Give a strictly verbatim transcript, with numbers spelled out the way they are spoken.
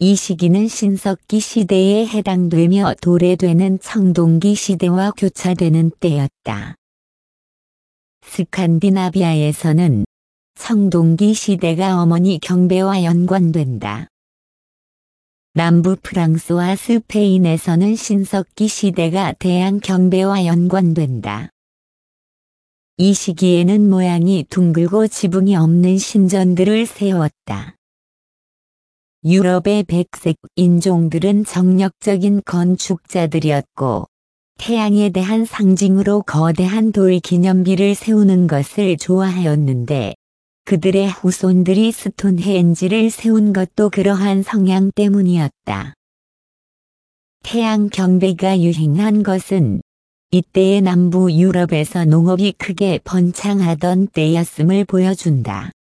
이 시기는 신석기 시대에 해당되며 도래되는 청동기 시대와 교차되는 때였다. 스칸디나비아에서는 청동기 시대가 어머니 경배와 연관된다. 남부 프랑스와 스페인에서는 신석기 시대가 대항 경배와 연관된다. 이 시기에는 모양이 둥글고 지붕이 없는 신전들을 세웠다. 유럽의 백색 인종들은 정력적인 건축자들이었고 태양에 대한 상징으로 거대한 돌 기념비를 세우는 것을 좋아하였는데 그들의 후손들이 스톤헨지를 세운 것도 그러한 성향 때문이었다. 태양 경배가 유행한 것은 이때의 남부 유럽에서 농업이 크게 번창하던 때였음을 보여준다.